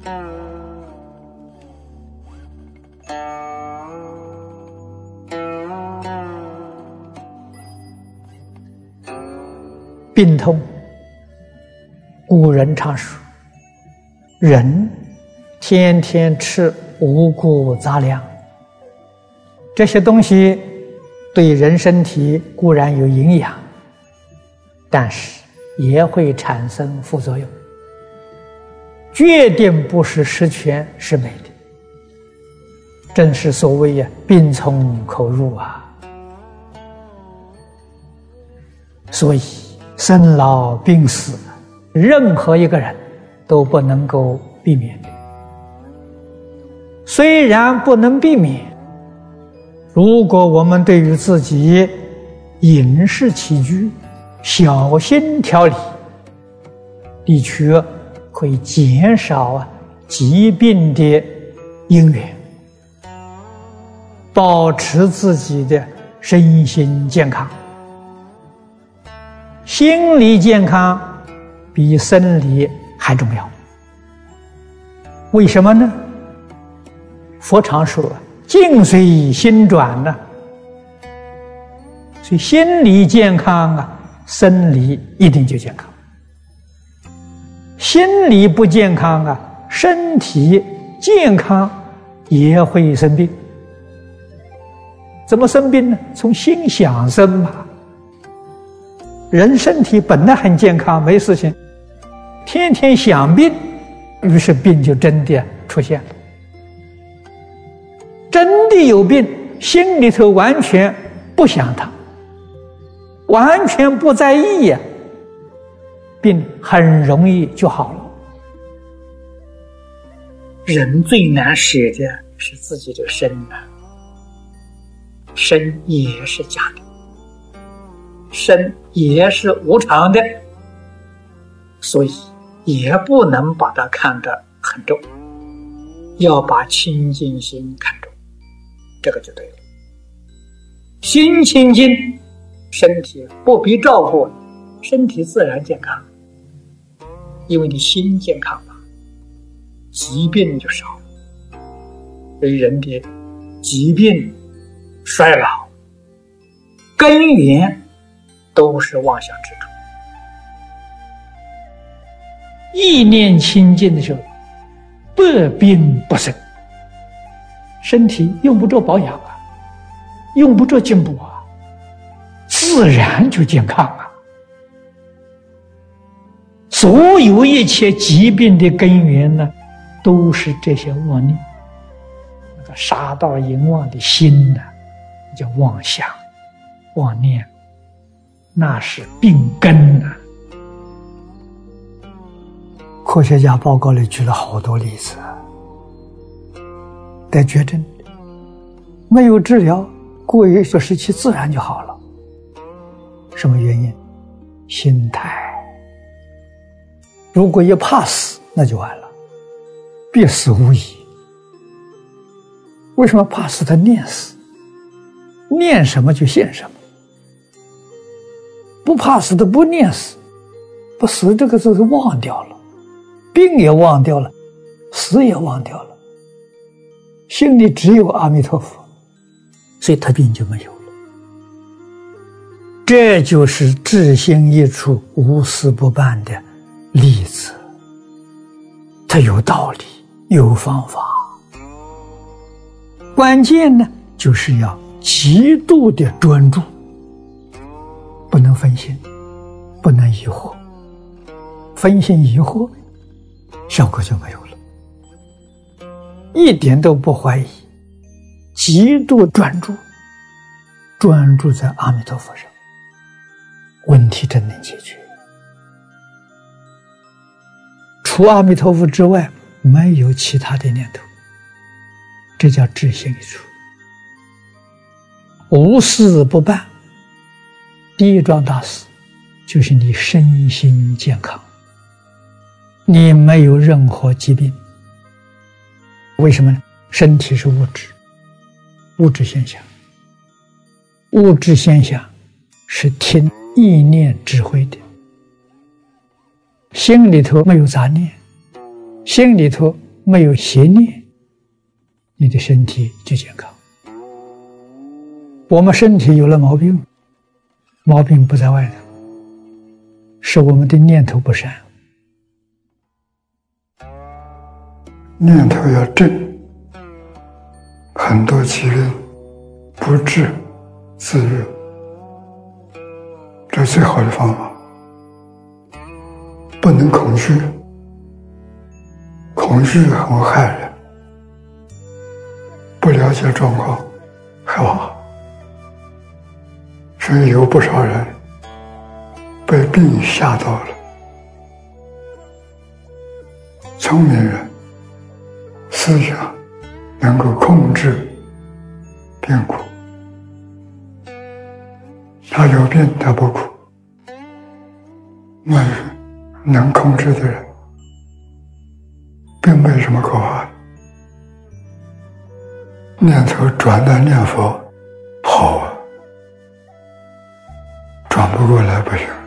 病痛，古人常说，人天天吃五谷杂粮，这些东西对人身体固然有营养，但是也会产生副作用，决定不是十全十美的。正是所谓病从口入啊。所以生老病死，任何一个人都不能够避免的。虽然不能避免，如果我们对于自己饮食起居小心调理，的确会减少疾病的因缘，保持自己的身心健康。心理健康比生理还重要。为什么呢？佛常说境随心转呢，所以心理健康生理一定就健康。心理不健康身体健康也会生病。怎么生病呢？从心想生嘛。人身体本来很健康，没事情，天天想病，于是病就真的出现了。真的有病，心里头完全不想它，完全不在意病很容易就好了。人最难舍的是自己的身身也是假的，身也是无常的，所以也不能把它看得很重，要把清净心看重，这个就对了。心清净，身体不必照顾，身体自然健康，因为你心健康了，疾病就少了。所以人的疾病衰老根源都是妄想之处。意念清净的时候，百病不生，身体用不着保养用不着进补自然就健康所有一切疾病的根源呢，都是这些妄念。那个杀盗淫妄的心呢，叫妄想妄念，那是病根科学家报告里举了好多例子，得绝症没有治疗，过一个时期自然就好了。什么原因？心态。如果一怕死，那就完了，必死无疑。为什么怕死？他念死，念什么就现什么。不怕死的不念死，不死这个字是忘掉了，病也忘掉了，死也忘掉了，心里只有阿弥陀佛，所以他病就没有了。这就是至心一处无私不办的例子，它有道理，有方法。关键呢，就是要极度的专注，不能分心，不能疑惑。分心疑惑，效果就没有了。一点都不怀疑，极度专注，专注在阿弥陀佛上，问题真能解决。除阿弥陀佛之外，没有其他的念头，这叫至心一处。无事不办，第一桩大事就是你身心健康，你没有任何疾病。为什么呢？身体是物质，物质现象，物质现象是听意念指挥的。心里头没有杂念，心里头没有邪念，你的身体就健康。我们身体有了毛病，毛病不在外头，是我们的念头不善。 念头要正，很多疾病不治自愈，这是最好的方法。不能恐惧，恐惧很害人，不了解状况害怕，所以有不少人被病吓到了。聪明人思想能够控制病苦，他有病他不苦，那是能控制的人，并没什么可怕的。念头转到念佛，好啊，转不过来不行。